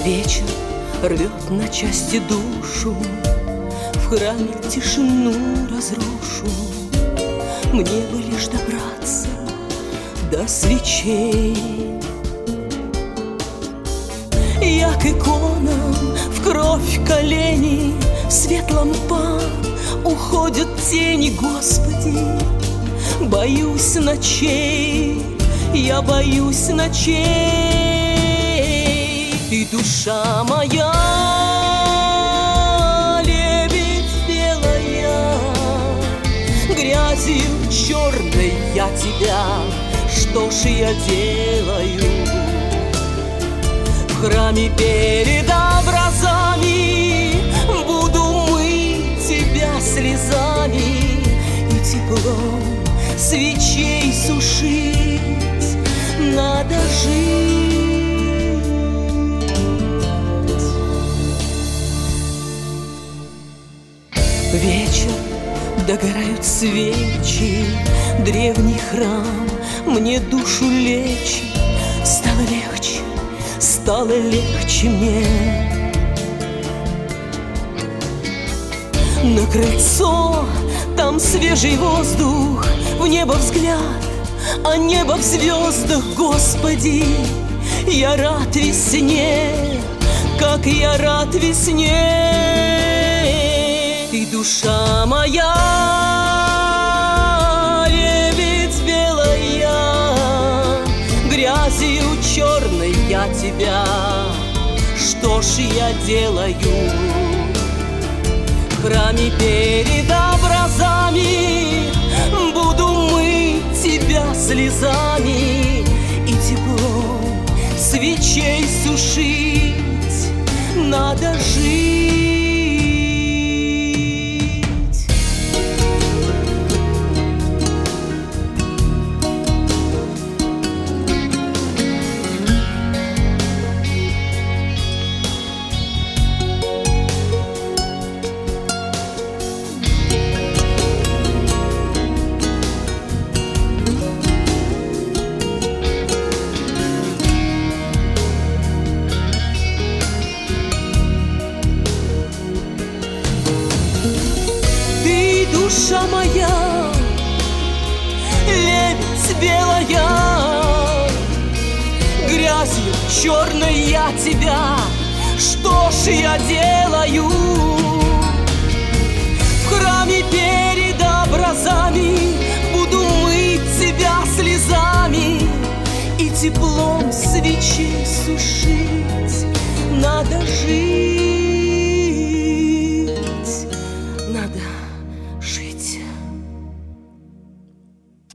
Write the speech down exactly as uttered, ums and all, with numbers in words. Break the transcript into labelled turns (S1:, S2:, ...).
S1: Вечер рвет на части душу, в храме тишину разрушу. Мне бы лишь добраться до свечей. Я к иконам в кровь колени, в свет лампад уходят тени, Господи. Боюсь ночей, я боюсь ночей. И душа моя, лебедь белая, грязью черной я тебя, что ж я делаю? В храме перед образами буду мыть тебя слезами и теплом свечей сушить надо жить. Вечер, догорают свечи, древний храм мне душу лечит. Стало легче, стало легче мне. На крыльцо, там свежий воздух, в небо взгляд, а небо в звездах. Господи, я рад весне, как я рад весне. И душа моя, лебедь белая, грязью черной я тебя, что ж я делаю? В храме перед образами буду мыть тебя слезами и теплом свечей сушить надо жить. Душа моя, лебедь белая, грязью черной я тебя, что ж я делаю?